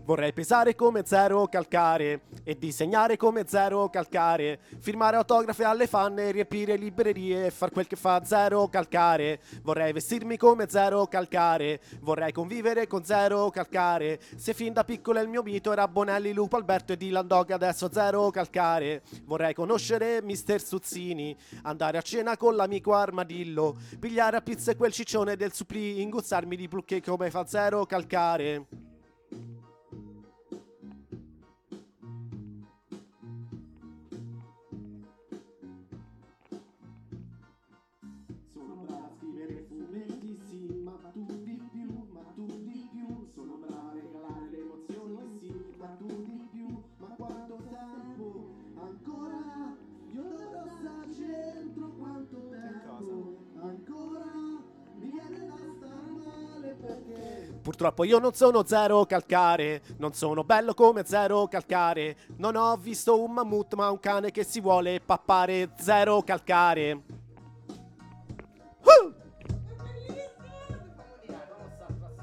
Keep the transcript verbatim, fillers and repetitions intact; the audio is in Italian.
Vorrei pesare come Zero Calcare e disegnare come Zero Calcare, firmare autografi alle fan e riempire librerie e far quel che fa Zero Calcare. Vorrei vestirmi come Zero Calcare, vorrei convivere con Zero Calcare. Se fin da piccolo il mio mito era Bonelli, Lupo, Alberto e Dylan Dog, adesso Zero Calcare. Vorrei conoscere mister Suzzini, andare a cena con l'amico Armadillo, pigliare a pizza quel ciccione del supplì, inguzzarmi di blue cake come fa Zero Calcare. Sono bravo a scrivere fumetti, sì, ma tu di più, ma tu di più. Sono bravo a regalare le emozioni, sì, ma tu di più. Ma quanto tempo ancora io dovrò starci dentro? Quanto tempo ancora mi viene da star male perché purtroppo io non sono Zero Calcare, non sono bello come Zero Calcare. Non ho visto un mammut ma un cane che si vuole pappare. Zero Calcare.